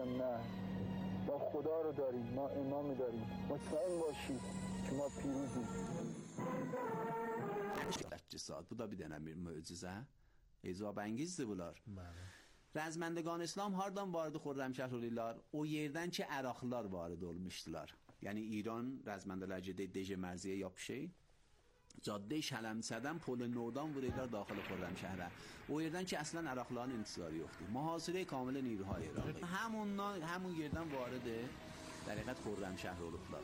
نه. ما خدا رو داریم، ما امام داریم. مطمئن باشید که ما پیروزیم. Saat bu da bir denen bir mucize. Ecab engizdi bunlar. Razmandگان اسلام hardan vardı Xürrəmşah olurlar? O yerden ki Əraqlılar vardı olmuşdular. Yani İran razmandalar Dece Merziye yapışı. Cadde Şələmsədən pol Nodan vuruyorlar daxil Xürrəmşəhərə. O yerden ki aslan Əraqlıların intisarı yoxdur. Muhasire kamil نیروهای İraqi. همون yerden vardı در حقیقت Xürrəmşəhr olublar.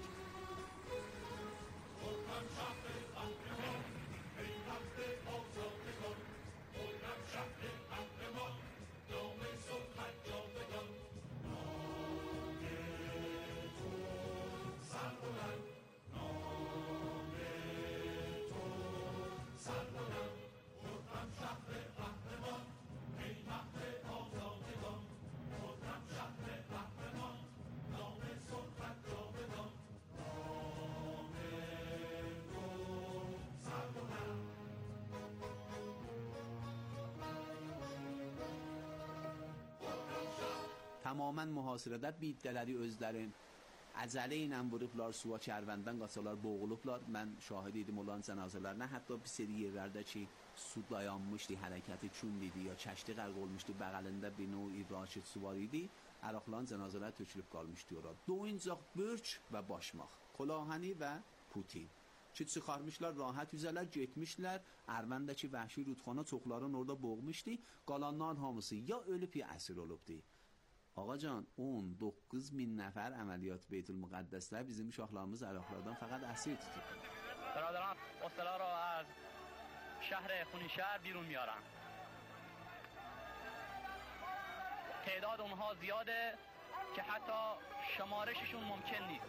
Tamamen mühasirədə biddələri özləri əcələ ilə vurublar, suya çərvəndən qaçalar, boğulublar. Mən şahid idim olan cənazələrinə. Hətta bir seri yerlərdə ki, su dayanmışdı, hərəkəti kund idi ya çəşdi qərq olmuşdu, bəğəlində bir növ raşid su var idi. Əraqlıların cənazələri tökülüb qalmışdı ora. Doyuncaq börk və başmaq, Kolahəni və Putin. Ki çıxarmışlar, rahat üzələr, getmişlər. Ərvəndəki vəhşi rudxana çoxların orada boğmuşdu. Qalanlar hamısı ya ölüb ya əsir olubdu. Ağa can 19.000 nəfər əməliyyat Beytülmüqəddəsdə bizim uşaqlarımız Əraqlardan faqat əsir tutub. برادران اصطلاح را از شهر خونیشهر بیرون میارن. تعداد اونها زیاده که حتی شمارششون ممکن نیست.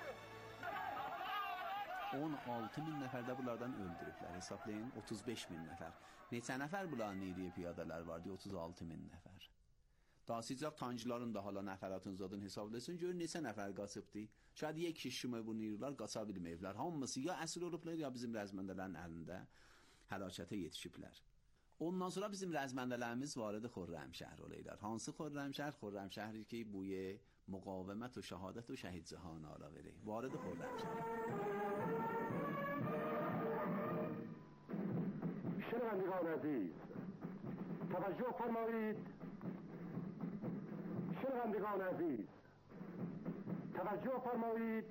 16.000 nəfər də bunlardan öldürüblər. Hesablayın 35.000 nəfər. Neçə nəfər bunların iriyə piyadalar vardı? 36.000 nəfər. Dasıcaq tancıların da hala nəfəratınızdan hesablasın. Görün neçə nəfər qaçıbdı. Şayad یک kişi bu نیروlar qaça bilməyiblər. Hamısı ya əsir olublar ya bizim rəzməndələrin əlində həlakətə yetişiblər. Ondan sonra bizim rəzməndələrimiz vardı Xürrəmşəhr olurlar. Hansı Xürrəmşəhr? Xürrəmşəhri ki بوی مقاومت و شهادت و شهید جهان آلا بره. وارد خرمشهر. شنوندگان عزیز توجه فرمایید. شنوندگان عزیز توجه فرمایید.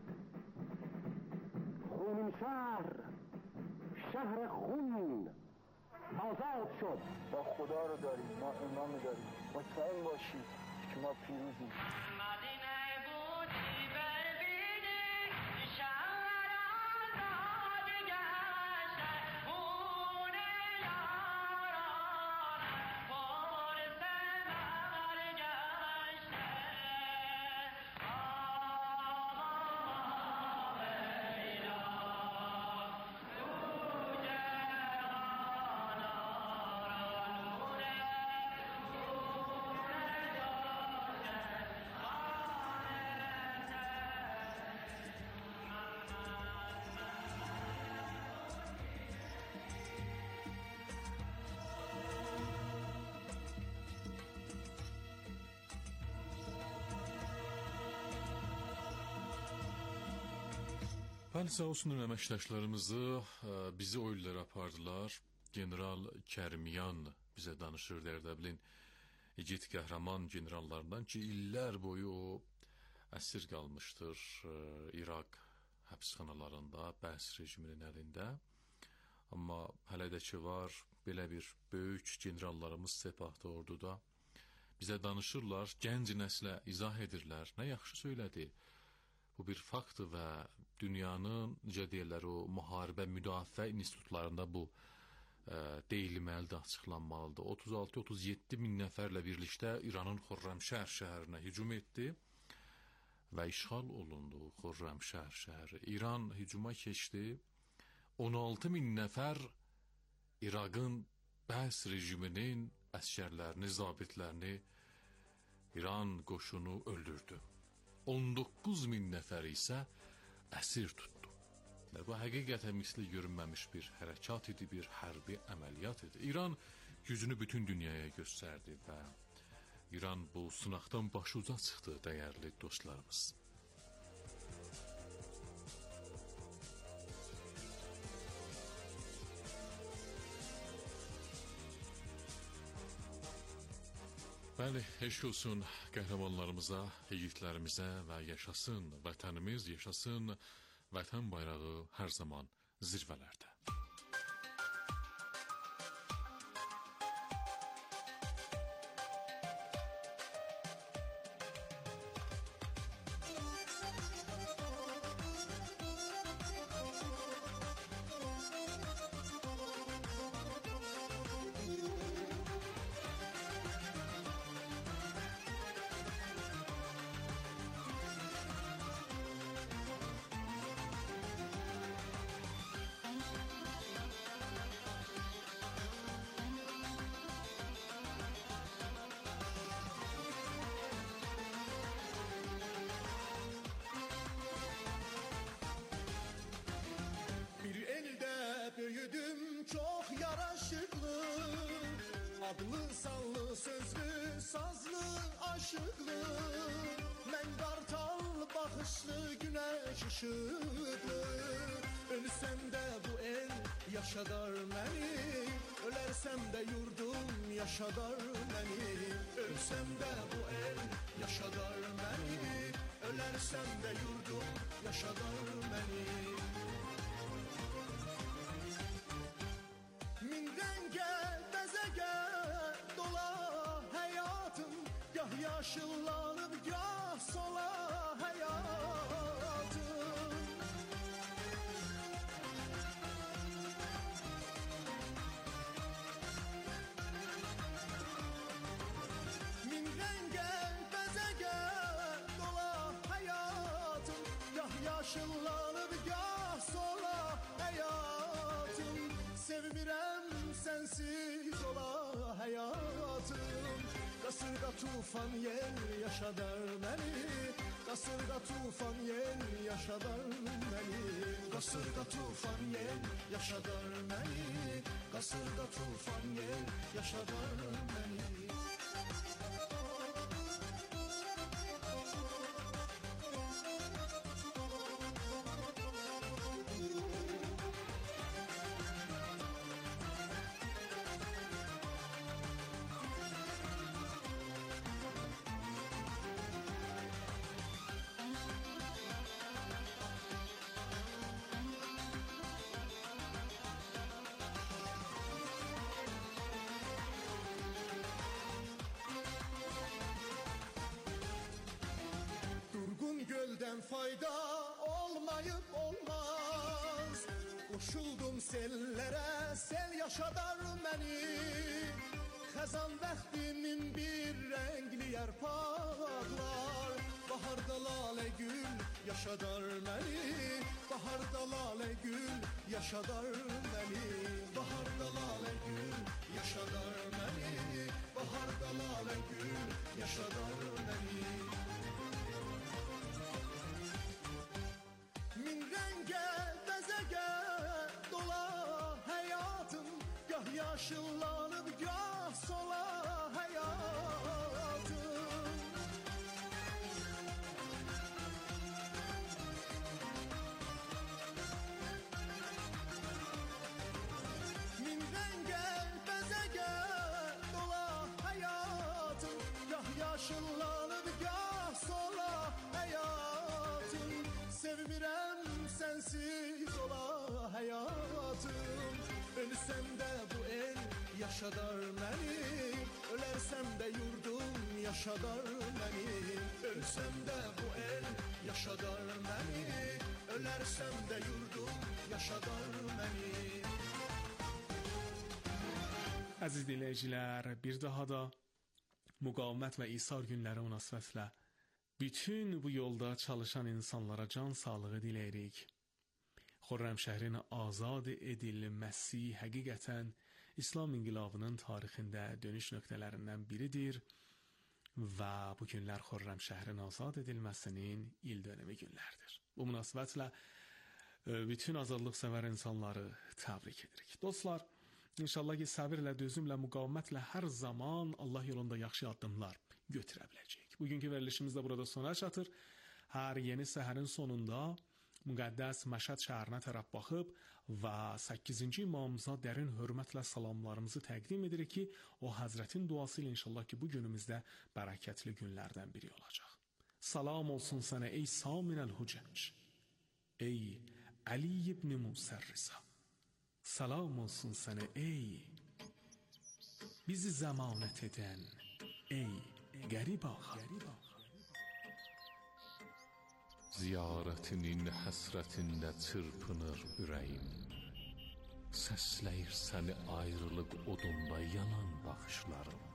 خونیشهر شهر خون آزاد شد. ما خدا رو داریم، ما امام داریم. مطمئن باشید که ما پیروزیم. Bəli, sağ olsunlar əməkdaşlarımızı bizi o illərə apardılar. General Kərmiyan bizə danışır Dərdəblin igid qəhrəman generallarından ki, illər boyu o əsir qalmışdır İraq həbsxanalarında, Bəs rejiminin əlində. Amma hələ də ki var belə bir böyük generallarımız Sepahda orduda bizə danışırlar, gənc nəslə izah edirlər. Nə yaxşı söylədi. Bu bir faktdır və dünyanın necə deyirlər o müharibə müdafiə institutlarında bu deyilməlidir, açıqlanmalıdır. 36-37 min nəfərlə birlikdə İranın Xürrəmşəhr şəhərinə hücum etdi və işğal olundu Xürrəmşəhr şəhəri. İran hücuma keçdi. 16 min nəfər İraqın Bəs rejiminin əskərlərini, zabitlərini İran qoşunu öldürdü. 19 min nəfər isə əsir tutdu. Bu həqiqətən misli görünməmiş bir hərəkat idi, bir hərbi əməliyyat idi. İran gücünü bütün dünyaya göstərdi və İran bu sınaqdan başuca çıxdı, dəyərli dostlarımız. Bəli, eşq olsun qəhrəmanlarımıza, yiğitlərimizə və yaşasın vətənimiz, yaşasın vətən bayrağı hər zaman zirvələrdə. Büyüdüm çok yaraşıklı, adlı sanlı sözlü sazlı aşıklı. Ben kartal bakışlı güneş ışıklı. Ölsem de bu el yaşadar beni, ölersem de yurdum yaşadar beni. Ölsem de bu el yaşadar beni, ölersem de yurdum yaşadar beni. Min renge bezege dola hayatım, gah yaşıllanıp gah sola hayatım. Min renge bezege dola hayatım, gah yaşıllanıp gah sola hayatım. Sevmirem sensiz ola hayatım. Kasırga tufan yel yaşadar beni, kasırga tufan yel yaşadar beni. Kasırga tufan yel yaşadar beni, kasırga tufan yel yaşadar beni. Gölden fayda olmayıp olmaz. Koşuldum sellere, sel yaşadar beni. Xəzan vaxtinin bir renkli yarpaqlar. Baharda lale gül yaşadar beni. Baharda lale gül yaşadar beni. Baharda lale gül yaşadar beni. Baharda lale gül yaşadar beni. Min renge bezege dola hayatım, gah yaşıllanıp gah sola hayatım. Min renge bezege dola hayatım, gah yaşıllanıp gah sola hayatım. Sevmirem sensiz ola hayatım. Ölsem de bu el yaşadar beni, ölersem de yurdum yaşadar beni. Ölsem de bu el yaşadar beni, ölersem de yurdum yaşadar beni. Əziz dinləyicilər, bir daha da müqavimət və İsar günləri münasibətilə bütün bu yolda çalışan insanlara can sağlığı diləyirik. Xürrəmşəhrin azad edilməsi həqiqətən İslam inqilabının tarixində dönüş nöqtələrindən biridir və bu günlər Xürrəmşəhrin azad edilməsinin il dönümü günlərdir. Bu münasibətlə bütün azadlıqsevər insanları təbrik edirik. Dostlar, İnşallah ki səbirlə, dözümlə, müqavimətlə hər zaman Allah yolunda yaxşı addımlar, götürə biləcəyik. Bugünkü verilişimiz də burada sona çatır. Hər yeni səhərin sonunda müqəddəs Məşəd şəhərinə tərəf baxıb və 8-ci imamımıza dərin hörmətlə salamlarımızı təqdim edirik ki, o Həzrətin duası ilə inşallah ki, bu günümüzdə bərəkətli günlərdən biri olacaq. Salam olsun sənə ey Saminəl Hücəc, ey Ali ibn Musərrisa. Salam olsun sənə ey bizi zəmanət edən ey qərib ağa. Ziyarətinin həsrətində çırpınır ürəyim. Səsləyir səni ayrılıq odunda yanan baxışlarım.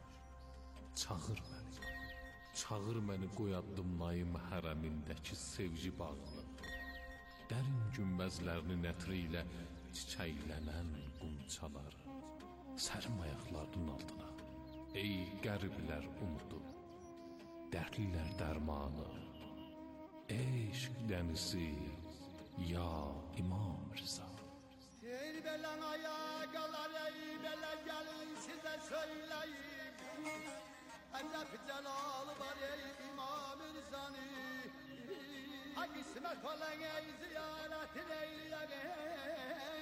Çağır məni qoy addımlayım hərəmindəki sevgi bağını. Dərin günbəzlərinin ətri ilə çiçəklənən qunçaları. Sərim ayaqlarının altına, ey qəriblər umudu, dərdlilər dərmanı. Eşq dənizi, ya İmam Rıza. Ey belen ayakalar, ey bele gelin size söyleyeyim. Edep celal var ey İmam Rıza'nı. Ha kısmet olan ey ziyaretin eyleyeyim.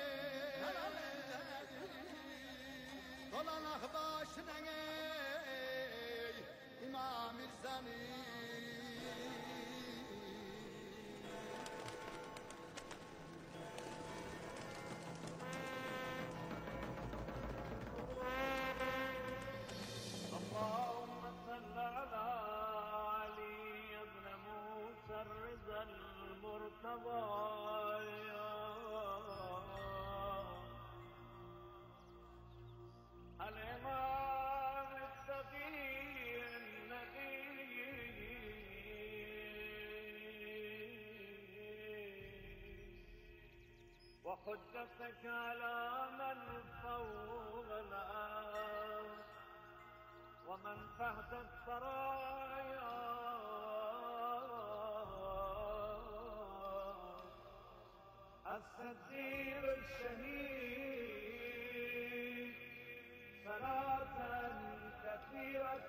Dolan başına ey İmam Rıza'nı. وحجتك على من فوق الأرض ومن تحت الثرايا السفير الشهيد صلاة كثيرة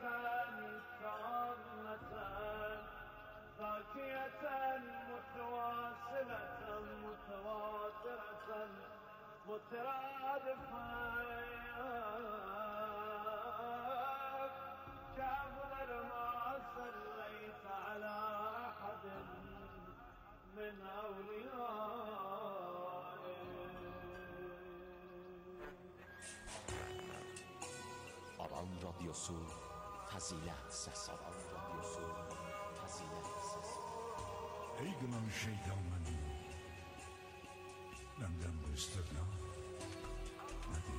تامة باقية متواصلة متواترة مترادفة كأفضل ما صليت على أحد من Aran Radyosu Fazilet Sesi. Aran Radyosu Fazilet Sesi. Ey gınan şeytanın benden bu istirna nedir?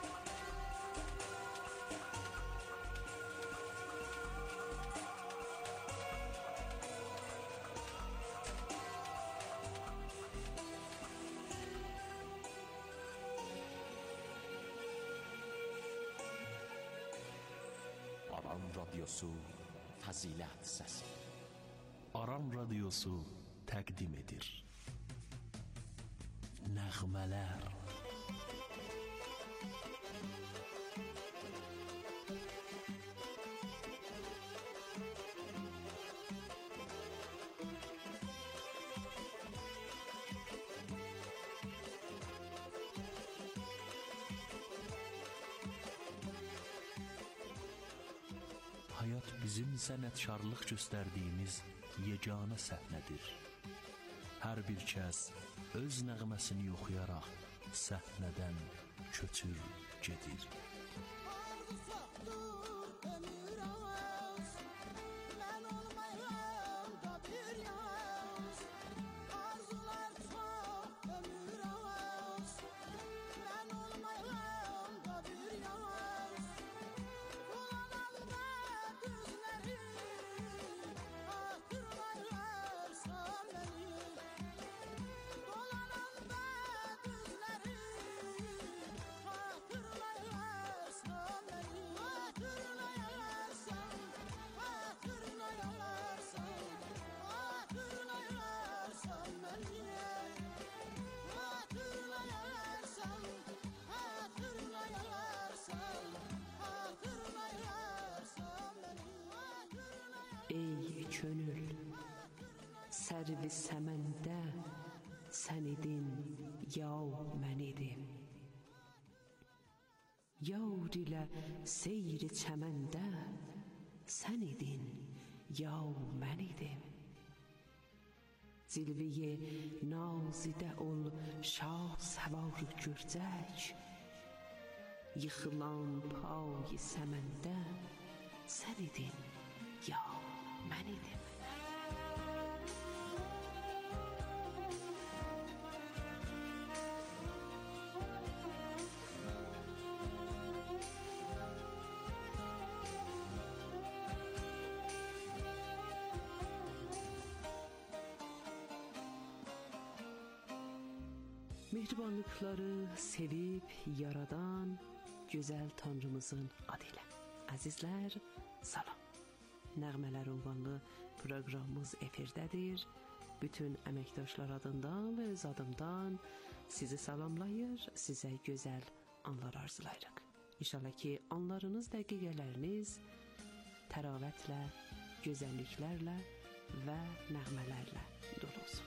Aran Radyosu Fazilet Sesi. Aran Radyosu təqdim edir. Nəğmələr. Hayat bizim sənətkarlıq göstərdiyimiz yeganə səhnədir. Hər bir kəs öz nəğməsini oxuyaraq səhnədən köçür gedir. könül sərvi səməndə sən idin, yav mən idim. Yar ilə seyri çəməndə sən idin, yav mən idim. Zilviye nazidə ol şah səvar gürcək, yıxılan pay səməndə sən idin, yav mən idim. Mehribanlıkları sevip yaradan güzel Tanrımızın adıyla. Azizler, salam. Nəğmələr ünvanlı proqramımız efirdədir. Bütün əməkdaşlar adından və öz adımdan sizi salamlayır, sizə gözəl anlar arzulayırıq. İnşallah ki, anlarınız, dəqiqələriniz təravətlə, gözəlliklərlə və nəğmələrlə dolu olsun.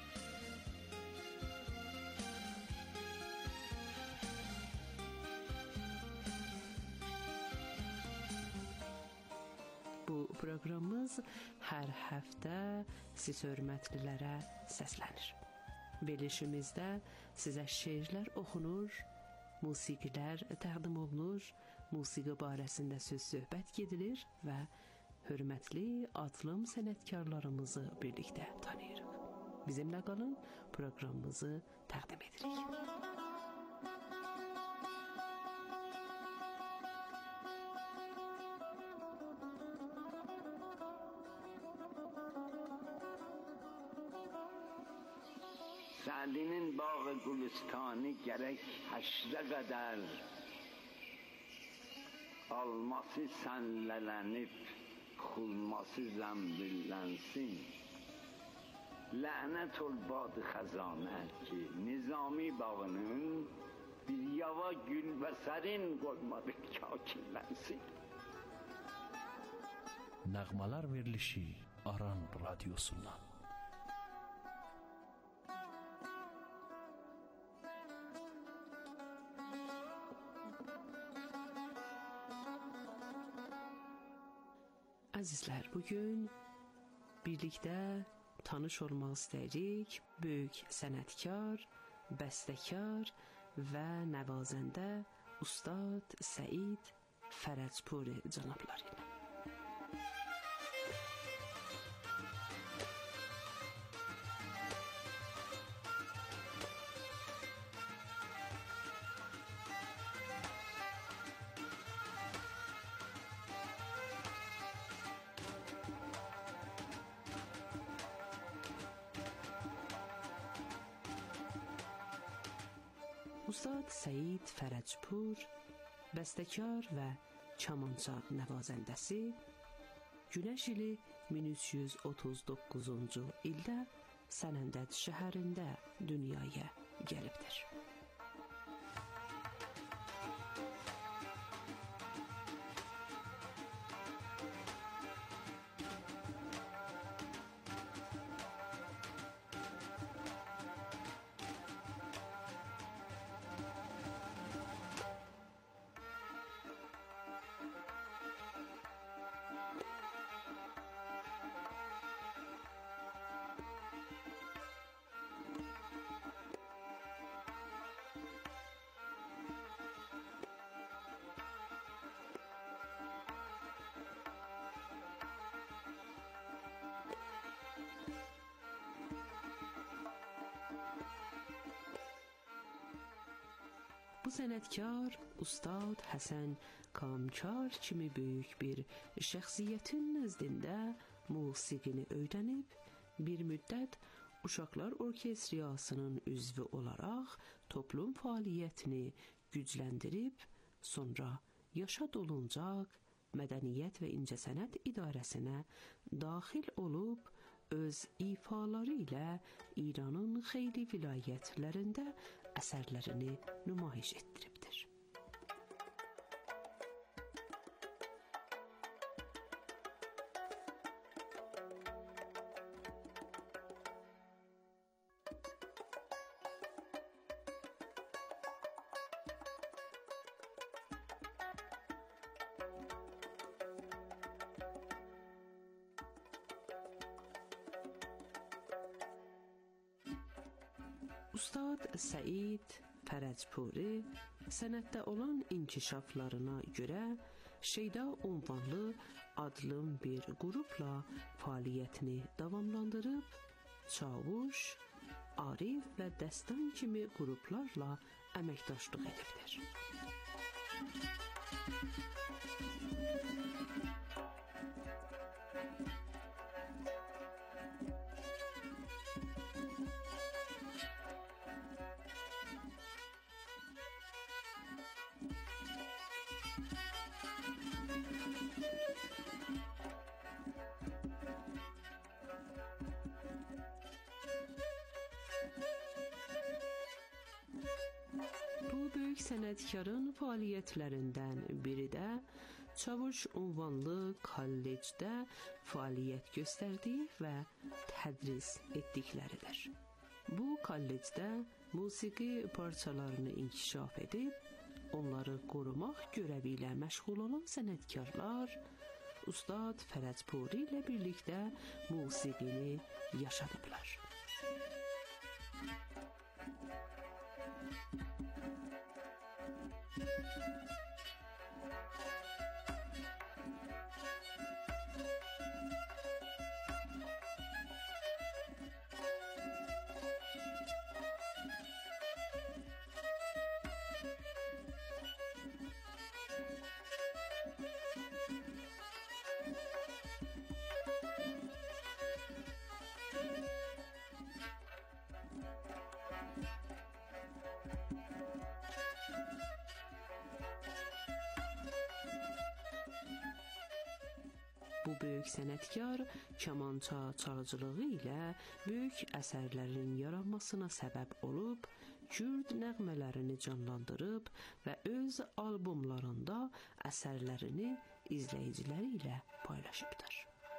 Bu proqramımız hər həftə siz hörmətlilərə səslənir. Verilişimizdə sizə şeirlər oxunur, musiqilər təqdim olunur, musiqi barəsində söz-söhbət gedilir və hörmətli adlım sənətkarlarımızı birlikdə tanıyırıq. Bizimlə qalın, proqramımızı təqdim edirik. سعدی'nin باغ گلستانی gerek haşre kadar alması senlelenip xulması zəmbillensin. Lənət ol bad-ı xəzanə ki Nizami bağının bir yava gül və sərin qoymadı kakillənsin. Nəğmələr verilişi Aran Radyosu'ndan. Əzizlər, bugün birlikdə tanış olmaq istəyirik böyük sənətkar, bəstəkar və nəvazəndə Ustad Səid Fərəcpuri cənabları ilə. Ustad Səid Fərəcpur, bəstəkar və kamança nəvazəndəsi, Günəş ili 1339-cu ildə Sənəndəd şəhərində dünyaya gəlibdir. Bu sənətkar Ustad Həsən Kamkar kimi böyük bir şəxsiyyətin nəzdində musiqini öyrənib, bir müddət Uşaqlar Orkestriyasının üzvü olaraq toplum fəaliyyətini gücləndirib, sonra Yaşad Oluncaq Mədəniyyət və İncəsənət İdarəsinə daxil olub, öz ifaları ilə İranın xeyli vilayətlərində əsərlərini nümayiş etdiribdir. Ustad Səid Fərəcpuri sənətdə olan inkişaflarına görə Şeyda ünvanlı adlım bir qrupla fəaliyyətini davamlandırıb, Çavuş, Arif və Dəstan kimi qruplarla əməkdaşlıq edibdir. Böyük sənətkarın fəaliyyətlərindən biri də Çavuş ünvanlı kollecdə fəaliyyət göstərdiyi və tədris etdikləridir. Bu kollecdə musiqi parçalarını inkişaf edib, onları qorumaq görəvi ilə məşğul olan sənətkarlar Ustad Fərəcpuri ilə birlikdə musiqini yaşadıblar. Bu böyük sənətkar kamança çalıcılığı ilə böyük əsərlərin yaranmasına səbəb olub, Kürd nəğmələrini canlandırıb və öz albomlarında əsərlərini izləyiciləri ilə paylaşıbdır.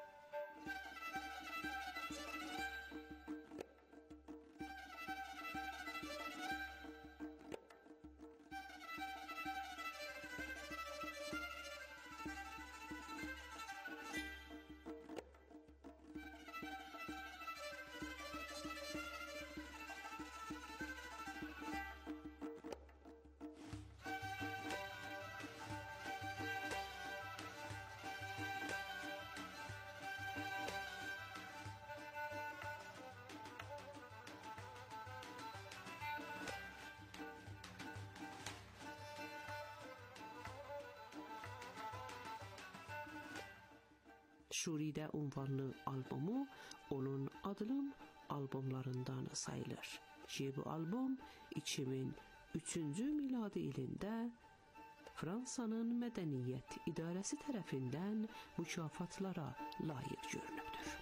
Şuridə ünvanlı albomu onun adlım albomlarından sayılır ki, bu albom 2003-cü miladi ilində Fransanın Mədəniyyət İdarəsi tərəfindən mükafatlara layiq görünübdür.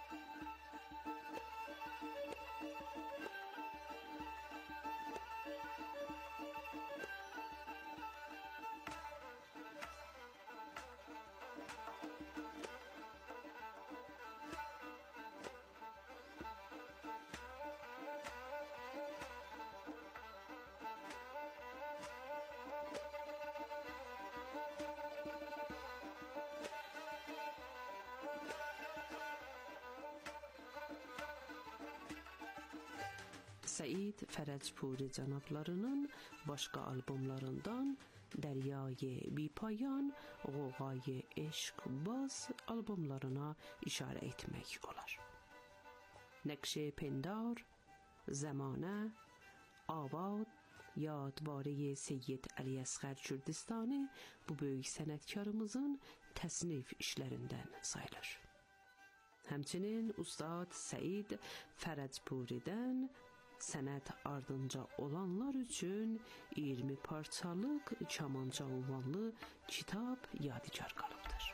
Səid Fərəcpuri cənablarının başqa albomlarından Dəryayı Bipayan, Qoğayı Eşq Baz albomlarına işarə etmək olar. Nəqş-i Pindar, Zəmanə, Avad, Yadvarı Seyyid Əli Əsğər Kürdistani bu böyük sənətkarımızın təsnif işlərindən sayılır. Həmçinin Ustad Səid Fərəcpuridən sənət ardınca olanlar üçün 20 parçalıq kamanca ünvanlı kitab yadigar qalıbdır.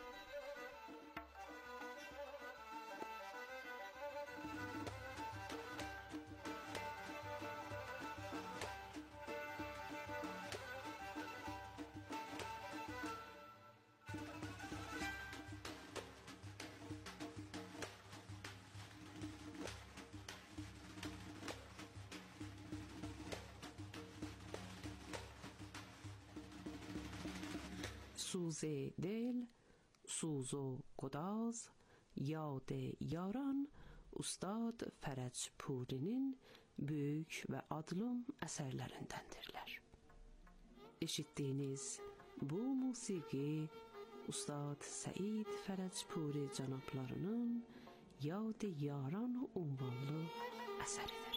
سوز دل، سوز و گداز، yad yaran Ustad Fərəcpurinin böyük və adlım əsərlərindəndirlər. Eşitdiyiniz bu musiqi Ustad Səid Fərəcpuri cənablarının Yad-ı Yaran ünvanlı əsəridir.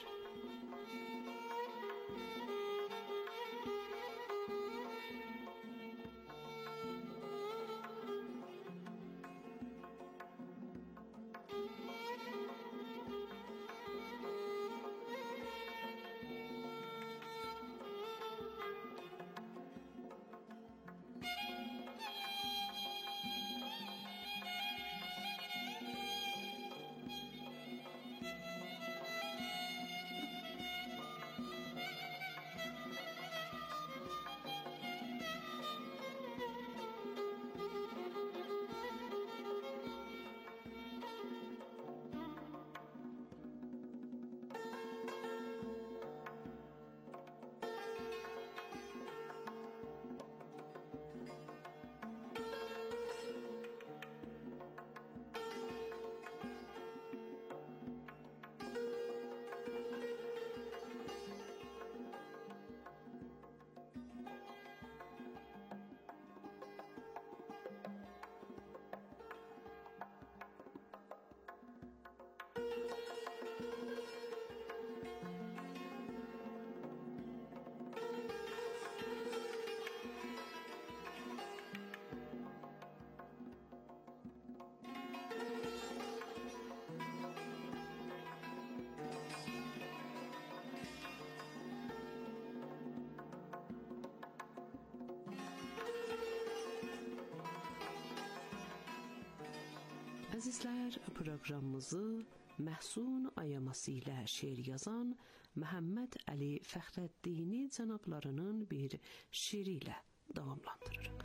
Əzizlər, proqramımızı Məhsun ayaması ilə şeir yazan Məhəmməd Əli Fəxrəddini cənablarının bir şiiri ilə davamlandırırıq.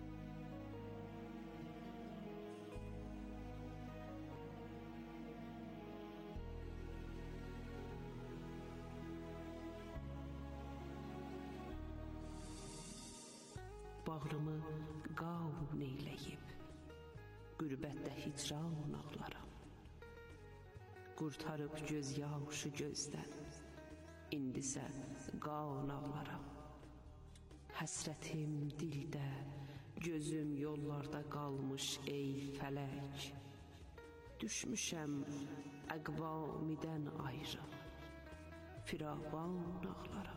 Bağrımı qavun eyləyib qürbətdə hicran ağlaram. Qurtarıb göz yaşı gözdən, indisə qan ağlaram. Həsrətim dildə, gözüm yollarda qalmış ey fələk. Düşmüşəm əqvamidən ayrı, firavan ağlaram.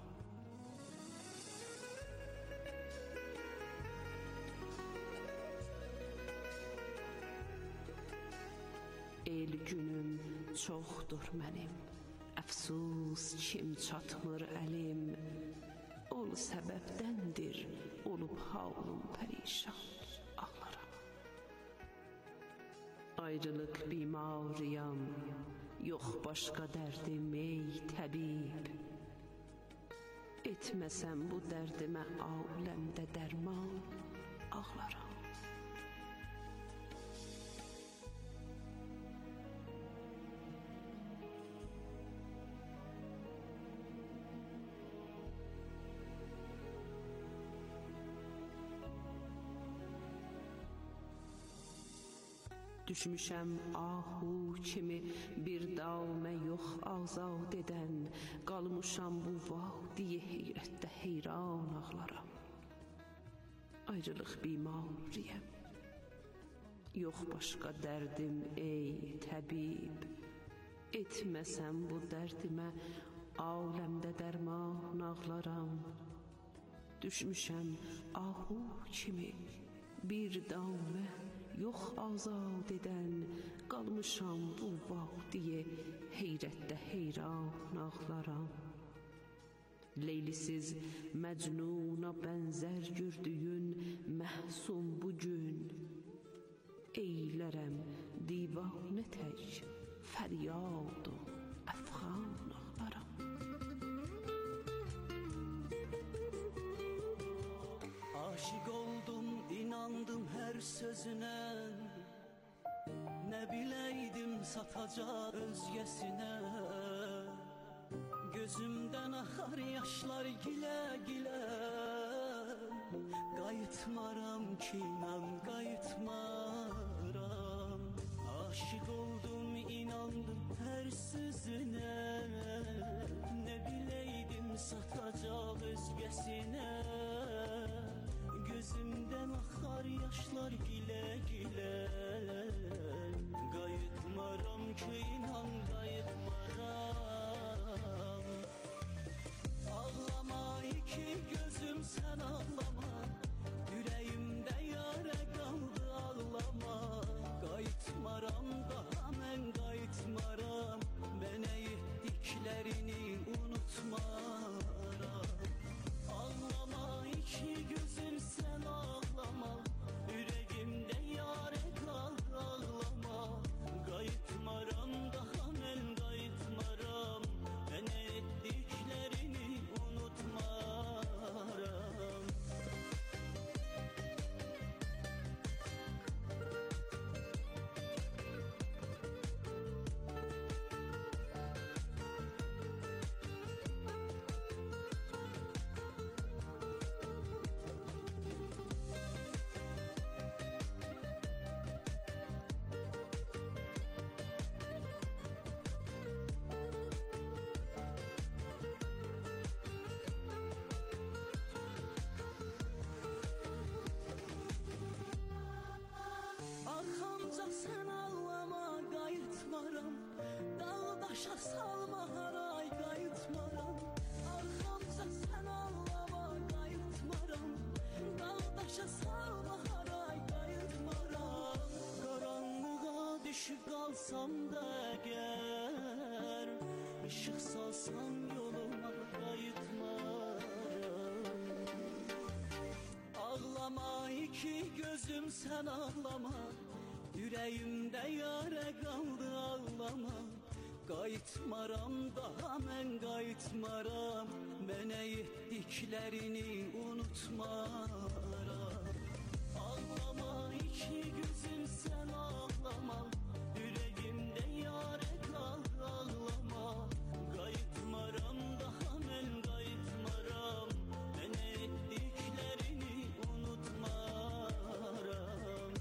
El günüm çoxdur mənim, əfsus kim çatmır əlim. Ol səbəbdəndir, olub halım pərişan, ağlaram. Ayrılıq bimarıyam, yox başqa dərdim ey təbib. Etməsəm bu dərdimə aləmdə dərman, ağlaram. Düşmüşəm ahu kimi bir davmə yox azad edən, qalmışam bu vadiyə heyrətdə heyran ağlaram. Ayrılıq bimarıyam, yox başqa dərdim ey təbib. Etməsəm bu dərdimə aləmdə dərman ağlaram. Düşmüşəm ahu kimi bir davmə yox azad edən, qalmışam bu vadiyə heyrətdə heyran ağlaram. Leylisiz məcnuna bənzər gördüyün məhsun bugün, eylərəm divanə tək fəryadu əfğan ağlaram. Aşık oldum, inandım her sözüne. Ne bileydim satacak özgesine. Gözümden akar yaşlar gile gile. Qayıtmaram ki inan, qayıtmaram. Aşık oldum, inandım her sözüne. ki inan qayıtmaram. Ağlama iki gözüm sen ağlama, yüreğimde yara kaldı ağlama. Qayıtmaram daha mən qayıtmaram, mənə etdiklərini unutmaram. Ağlama iki gözüm sen ağlama, yüreğimde yara kaldı ağlama. Qayıtmaram daha mən qayıtmaram, mənə etdiklərini unutmaram. Arxamca sen ağlama qayıtmaram, dağdaşa salma haray qayıtmaram. Arxamca sen ağlama qayıtmaram, dağdaşa salma haray qayıtmaram. Qaranlığa düşüb qalsam da əgər, işıq salsan yoluma qayıtmaram. Ağlama iki gözüm sen ağlama, yüreğimde yara kaldı ağlama. Qayıtmaram daha mən qayıtmaram, mənə etdiklərini unutmaram. Ağlama iki gözüm sen ağlama, yüreğimde yara kaldı ağlama. Qayıtmaram daha mən qayıtmaram, mənə etdiklərini unutmaram.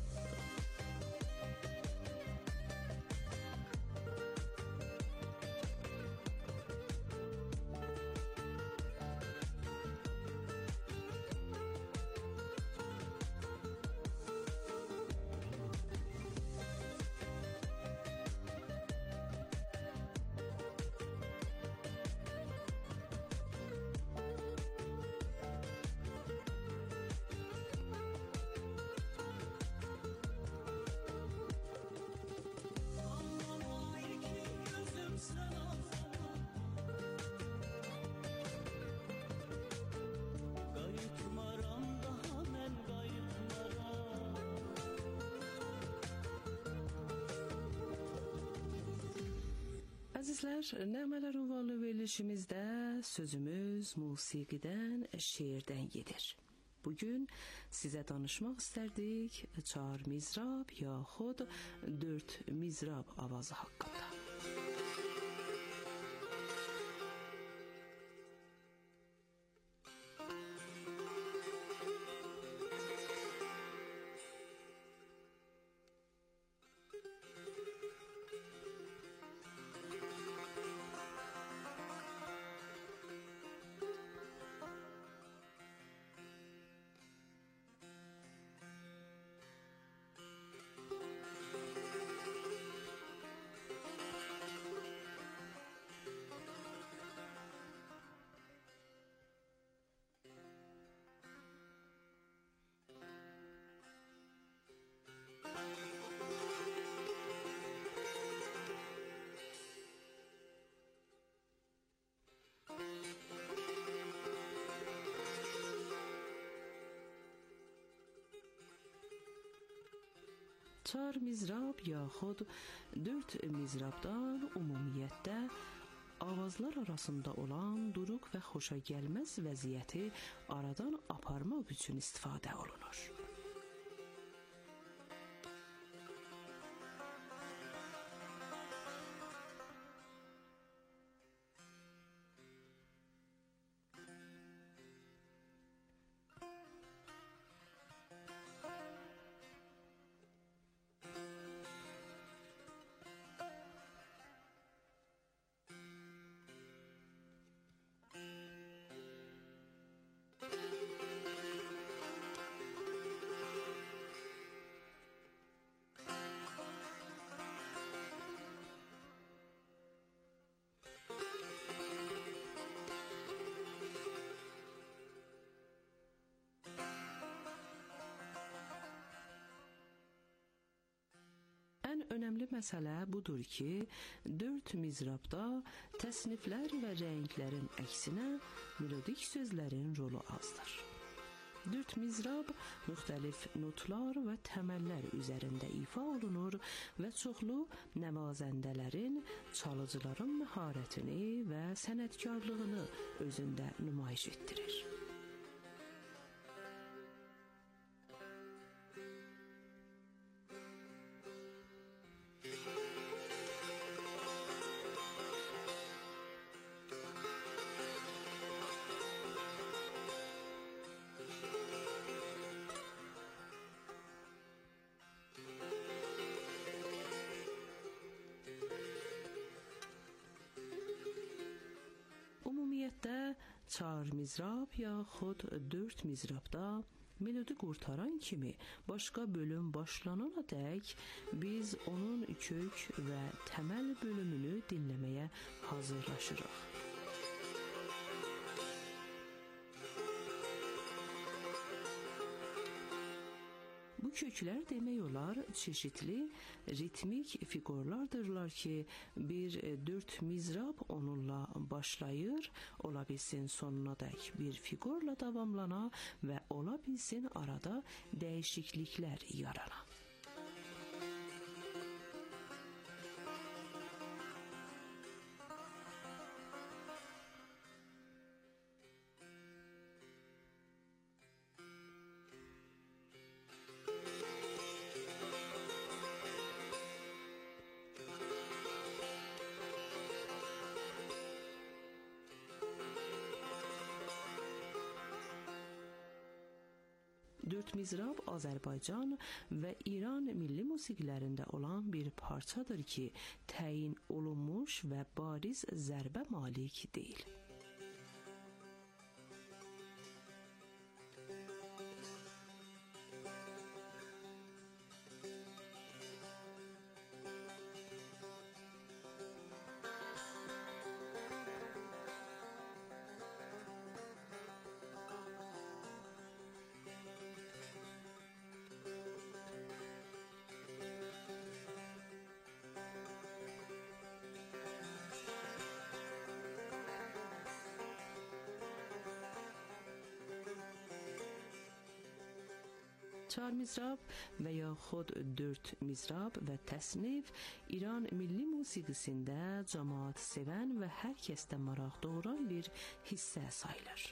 Əzizlər, Nəğmələr ünvanlı verilişimizdə sözümüz musiqidən, şeirdən gedir. Bugün sizə danışmaq istərdik 4 mizrab yaxud 4 mizrab avazı haqqında. Çar mizrab yaxud 4 mizrabdan ümumiyyətdə avazlar arasında olan duruq və xoşagəlməz vəziyyəti aradan aparmaq üçün istifadə olunur. önəmli məsələ budur ki, 4 mizrabda təsniflər və rənglərin əksinə melodik sözlərin rolu azdır. 4 mizrab müxtəlif notlar və təməllər üzərində ifa olunur və çoxlu nəvazəndələrin, çalıcıların məharətini və sənətkarlığını özündə nümayiş etdirir. Ümumiyyətlə, 4 mizrab yaxud 4 mizrabda melodi qurtaran kimi başqa bölüm başlanana dək biz onun kök və təməl bölümünü dinləməyə hazırlaşırıq. Bu köklər demək olar çeşitli ritmik fiqurlardırlar ki, bir 4 mizrab onunla başlayır, ola bilsin sonuna dək bir fiqurla davamlana və ola bilsin arada dəyişikliklər yarana. Dörd mizrab Azərbaycan və İran milli musiqilərində olan bir parçadır ki, təyin olunmuş və bariz zərbə malik deyil. Çar mizrab və yaxud 4 mizrab və təsnif İran milli musiqisində cəmaət sevən və hər kəsdə maraq doğuran bir hissə sayılır.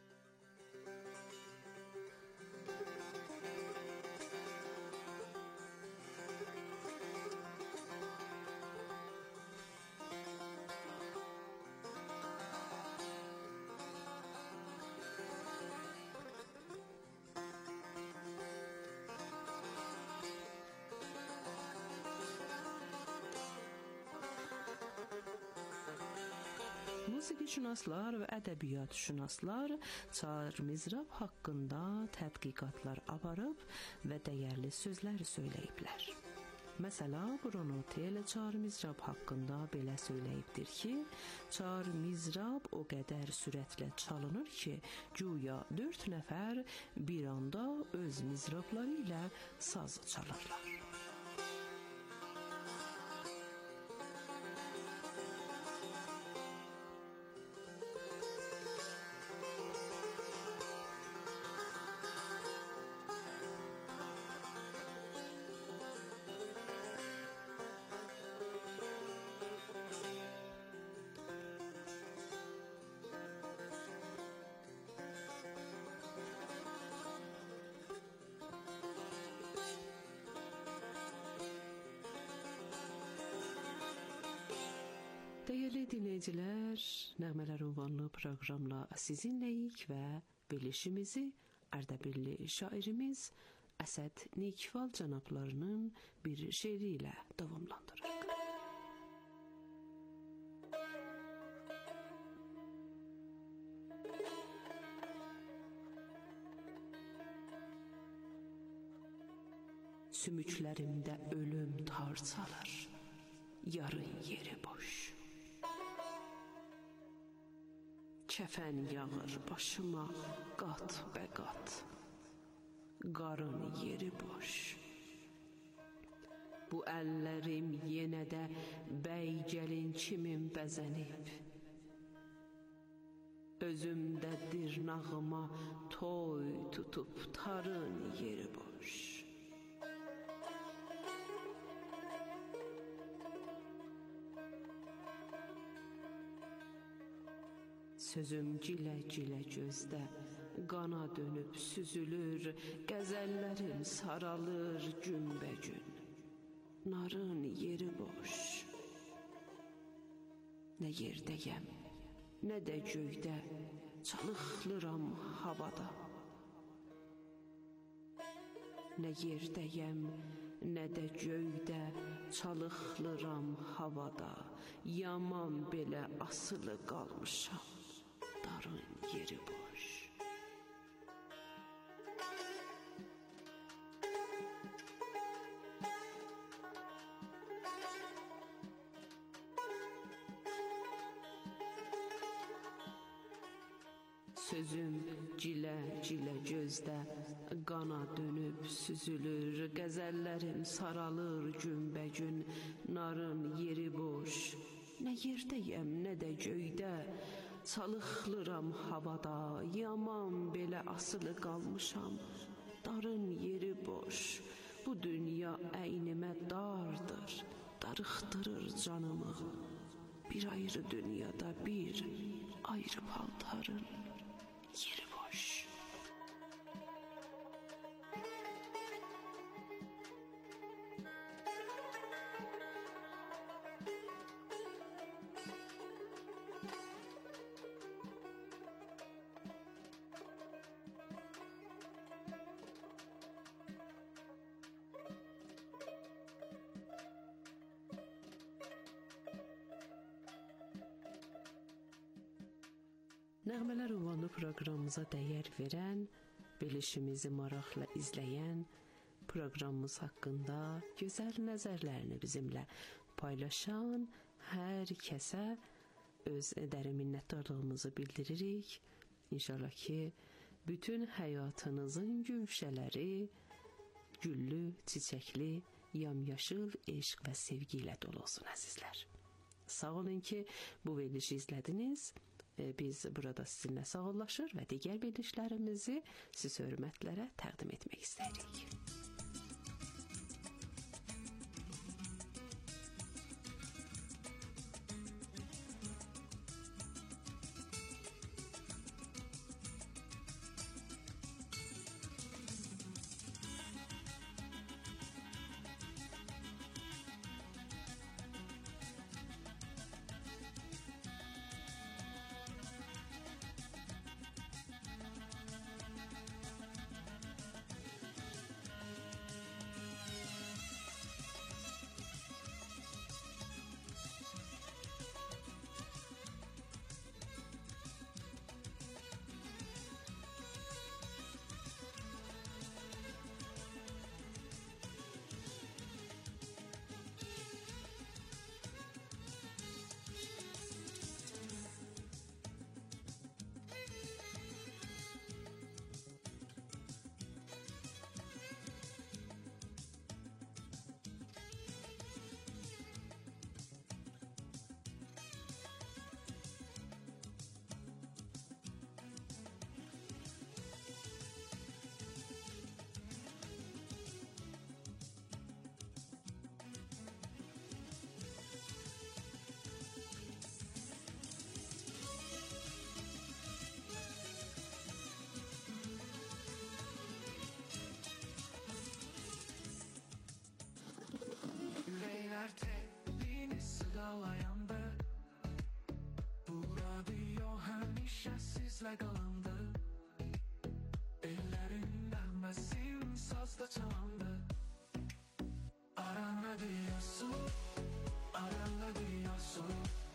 Musiqişünaslar və ədəbiyyatşünaslar çar mizrab haqqında tədqiqatlar aparıb və dəyərli sözlər söyləyiblər. Məsələ, Bruno Tel çar mizrab haqqında belə söyləyibdir ki, çar mizrab o qədər sürətlə çalınır ki, güya 4 nəfər bir anda öz mizrabları ilə saz çalırlar. Dəyərli dinləyicilər, Nəğmələr ünvanlı proqramla sizinləyik və verilişimizi Ərdəbilli şairimiz Əsəd Nikfal cənablarının bir şeiri ilə davamlandırırıq. Sümüklərimdə ölüm tarçalır, yarın yeri boş. Kəfən yağır başıma qat bə qat, qarın yeri boş. Bu əllərim yenə də bəy gəlin kimin bəzənib. Özümdə dirnağıma toy tutub tarın yeri boş. Sözüm cilə-cilə gözdə, qana dönüb süzülür, qəzəllərim saralır günbəgün. Narın yeri boş. Nə yerdəyəm, nə də göydə, çalıxlıram havada. Nə yerdəyəm, nə də göydə, çalıxlıram havada. Yaman belə asılı qalmışam, darın yeri boş. Sözüm cilə-cilə gözdə, qana dönüb süzülür, qəzəllərim saralır günbəgün, narın yeri boş. Nə yerdəyəm, nə də göydə, çalıxlıram havada, yaman belə asılı qalmışam, darın yeri boş. Bu dünya əynimə dardır, darıxdırır canımı. Bir ayrı dünyada bir ayrı paltarın yeri boş. Nəğmələr ünvanlı proqramımıza dəyər verən, bilişimizi maraqla izləyən, proqramımız haqqında gözəl nəzərlərini bizimlə paylaşan hər kəsə öz dərin minnətdarlığımızı bildiririk. İnşallah ki, bütün həyatınızın gülşələri güllü, çiçəkli, yamyaşıl eşq və sevgi ilə dolu olsun əzizlər. Sağ olun ki, bu verilişi izlədiniz. Biz burada sizinlə sağollaşır və digər verilişlərimizi siz hörmətlərə təqdim etmək istəyirik. Yüreğler tepini sığalayandı. Bu radyo həmişə sizlə qalandı. Ellərin nəğməsin sazda çalandı. Aranla diyorsun, aranla diyorsun.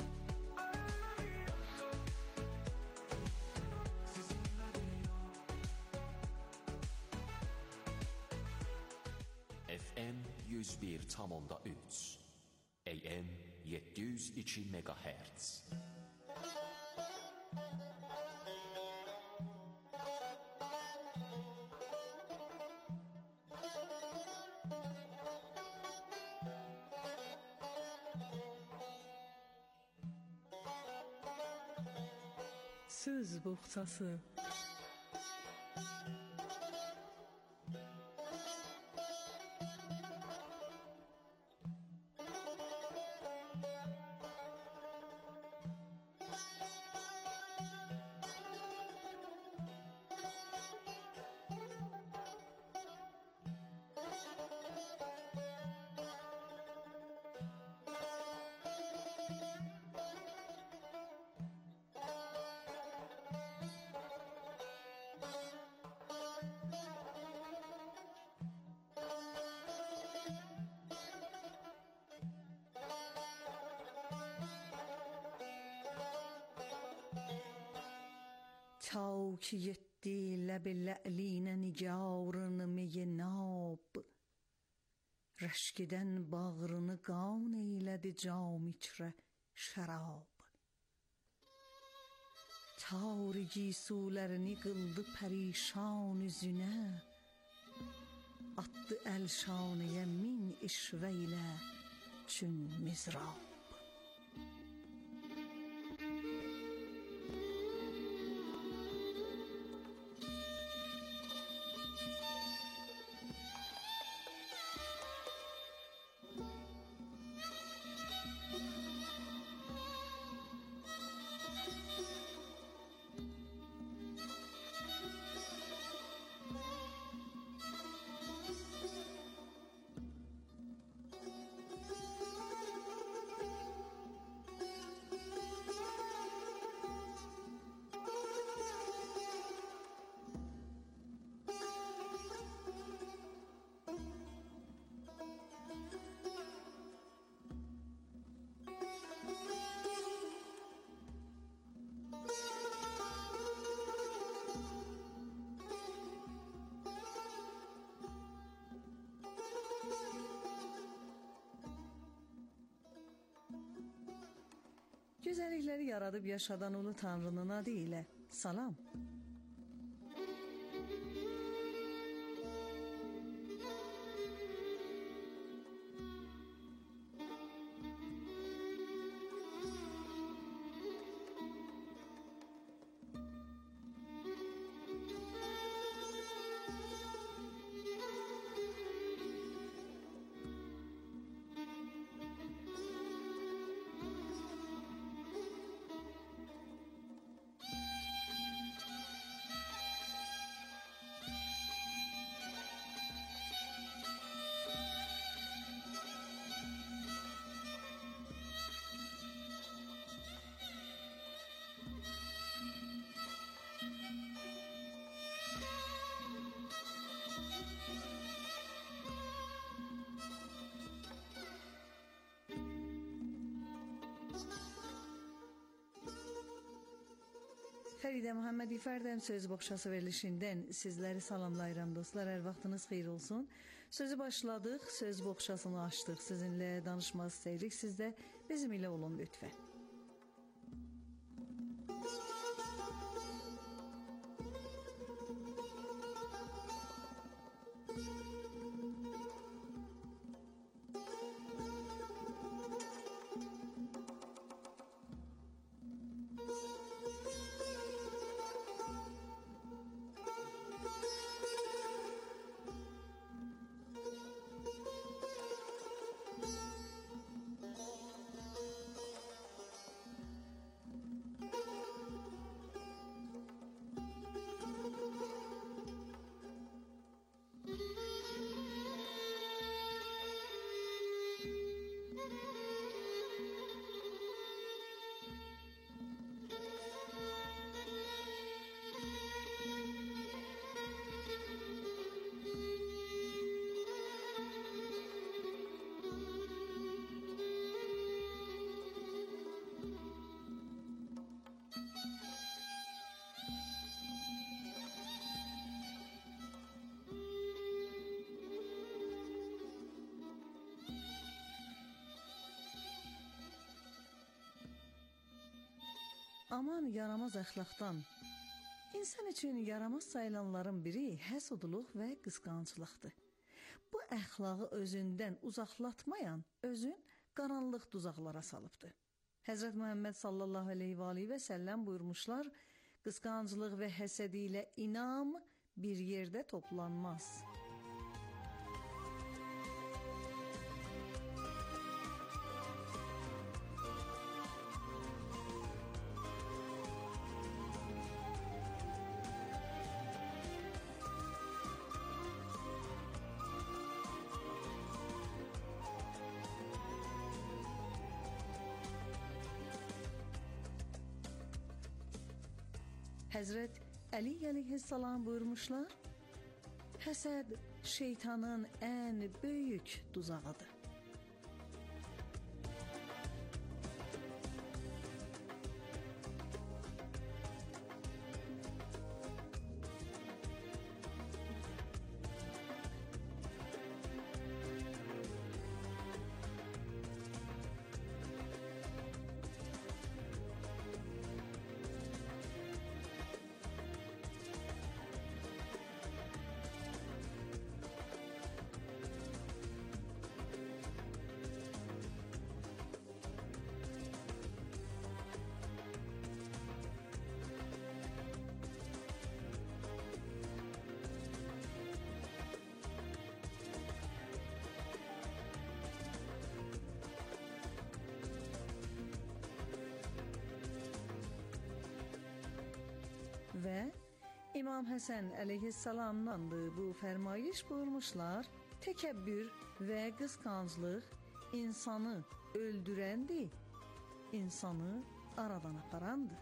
FM 101.3 AM 702 MHz. Söz boğçası. تا که yetti لب لعلین nigarını meyenab Rəşkidən bağrını qan eylədi cam içrə şərab Tar giysulərini qıldı pərişan üzünə Atdı əlşanəyə min işvə ilə çün mizrab Güzellikleri yaradıp yaşadan ulu Tanrı'nın adı ile salam. Fəride Muhammed İfərdəm söz boğçası verilişindən sizləri salamlayıram dostlar. Hər vaxtınız xeyir olsun. Sözü başladıq, söz boğçasını açdıq. Sizinlə danışmaq istəyirik. Siz də bizim ilə olun lütfən. Aman yaramaz əxlaqdan. İnsan üçün yaramaz sayılanların biri həsudluq və qısqanclıqdır. Bu əxlağı özündən uzaqlatmayan özün qaranlıq tuzaqlara salıbdır. Həzrət Muhammed sallallahu aleyhi və səlləm buyurmuşlar, Qısqanclıq və həsəd ilə inam bir yerdə toplanmaz. Həzrət Əli əleyhissalam buyurmuşlar, həsəd şeytanın ən böyük tuzağıdır. Və İmam Həsən əleyhissalamdandır bu fərmayiş buyurmuşlar, təkəbbür və qısqanclıq insanı öldürəndir, insanı aradan aparandır.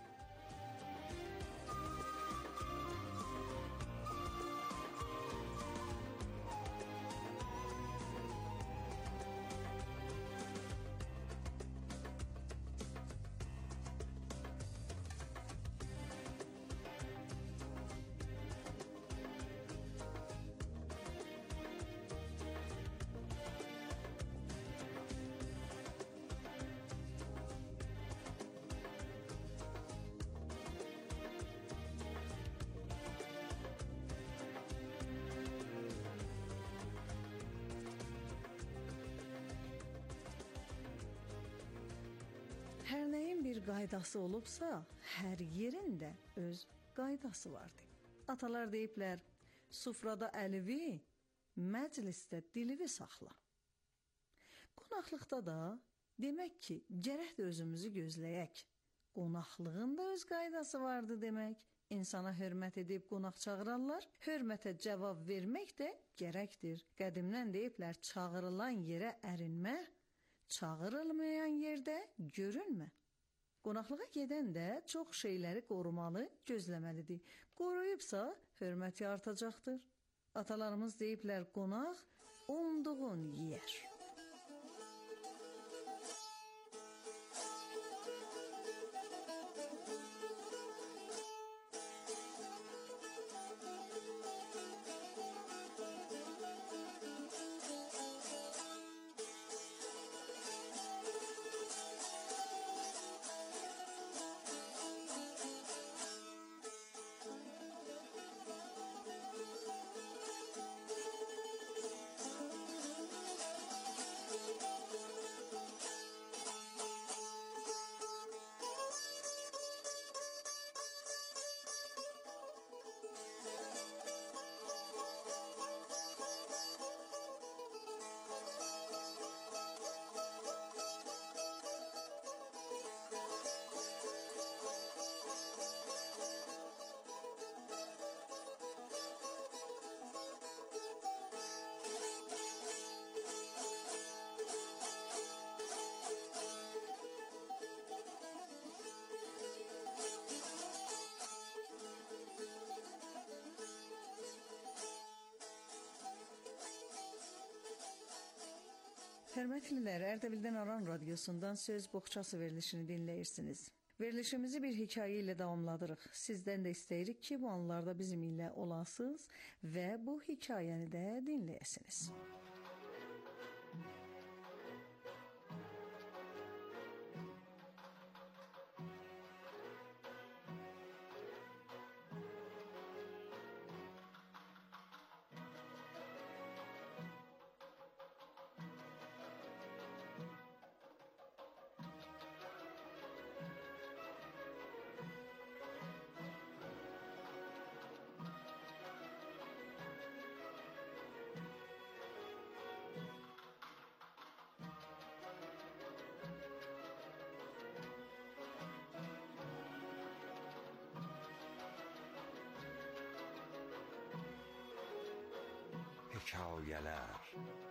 Hər nəyin bir qaydası olubsa, hər yerin də öz qaydası vardır. Atalar deyiblər, sufrada əlivi, məclisdə dilivi saxla. Qonaqlıqda da demək ki, gərək də özümüzü gözləyək. Qonaqlığın da öz qaydası vardı demək. İnsana hörmət edib qonaq çağırarlar, hörmətə cavab vermək də gərəkdir. Qədimdən deyiblər, çağırılan yerə ərinmə, çağırılmayan yerdə görünmə. Qonaqlığa gedən də çox şeyləri qorumalı, gözləməlidir. Qoruyubsa, hörməti artacaqdır. Atalarımız deyiblər, qonaq umduğun yeyər. Hörmətlilər, Ərdəbildən Aran radiosundan Söz Boğçası verilişini dinləyirsiniz. Verilişimizi bir hekayə ilə davamladırıq. Sizdən də istəyirik ki, bu anlarda bizim ilə olasınız və bu hekayəni də dinləyəsiniz. hekayələr.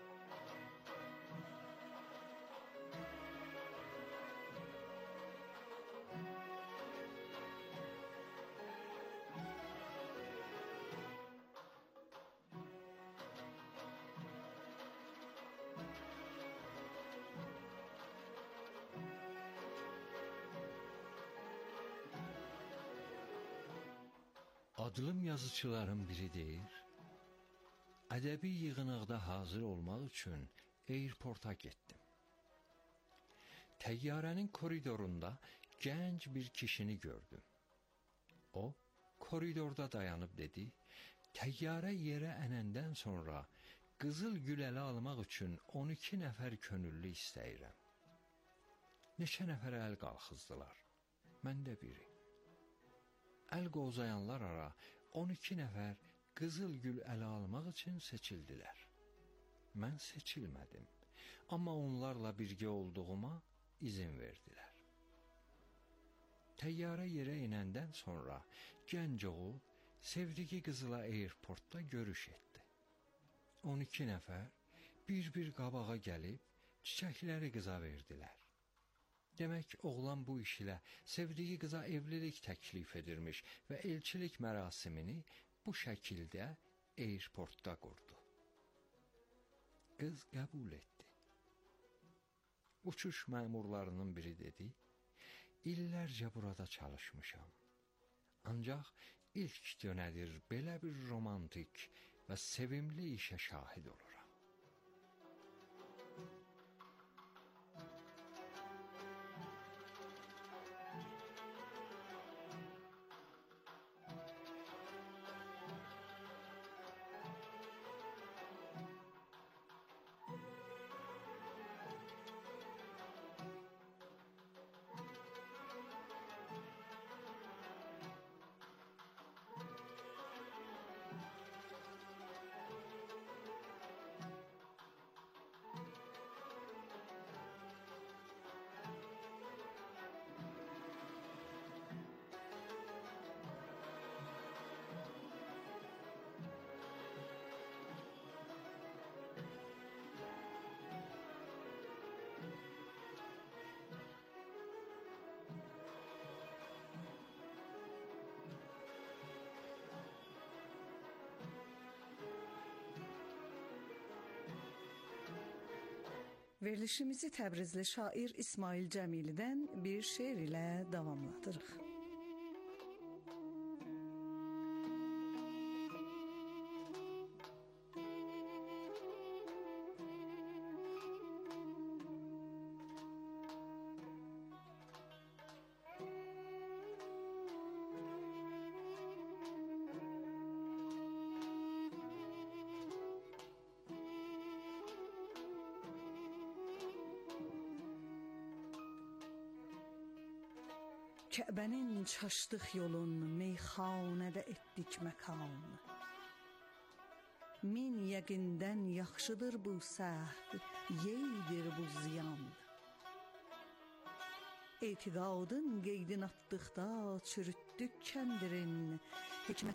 Adlım yazıçıların biri deyir, ədəbi yığınaqda hazır olmaq üçün airporta getdim. Təyyarənin koridorunda gənc bir kişini gördüm. O, koridorda dayanıb dedi, təyyarə yerə ənəndən sonra qızıl gül ələ almaq üçün 12 nəfər könüllü istəyirəm. Neçə nəfər əl qalxızdılar, mən də biri. Əl qozayanlar ara 12 nəfər qızıl gül ələ almaq üçün seçildilər. Mən seçilmədim, amma onlarla birgə olduğuma izin verdilər. Təyyarə yerə enəndən sonra gənc oğul sevdiyi qızıla airportda görüş etdi. 12 nəfər bir-bir qabağa gəlib çiçəkləri qıza verdilər. Demək, oğlan bu iş ilə sevdiyi qıza evlilik təklif edirmiş və elçilik mərasimini bu şəkildə airportda qurdu. Qız qəbul etdi. Uçuş məmurlarının biri dedi, illərcə burada çalışmışam. Ancaq ilk dönədir belə bir romantik və sevimli işə şahid oluram. Verilişimizi Təbrizli şair İsmail Cəmilidən bir şeir ilə davamladırıq. Kəbənin çaşdıq yolun meyxanədə etdik məkan. Min yəqindən yaxşıdır bu səhv, yeydir bu ziyan. Etiqadın qeydin atdıqda çürütdük kəndirin, hikmət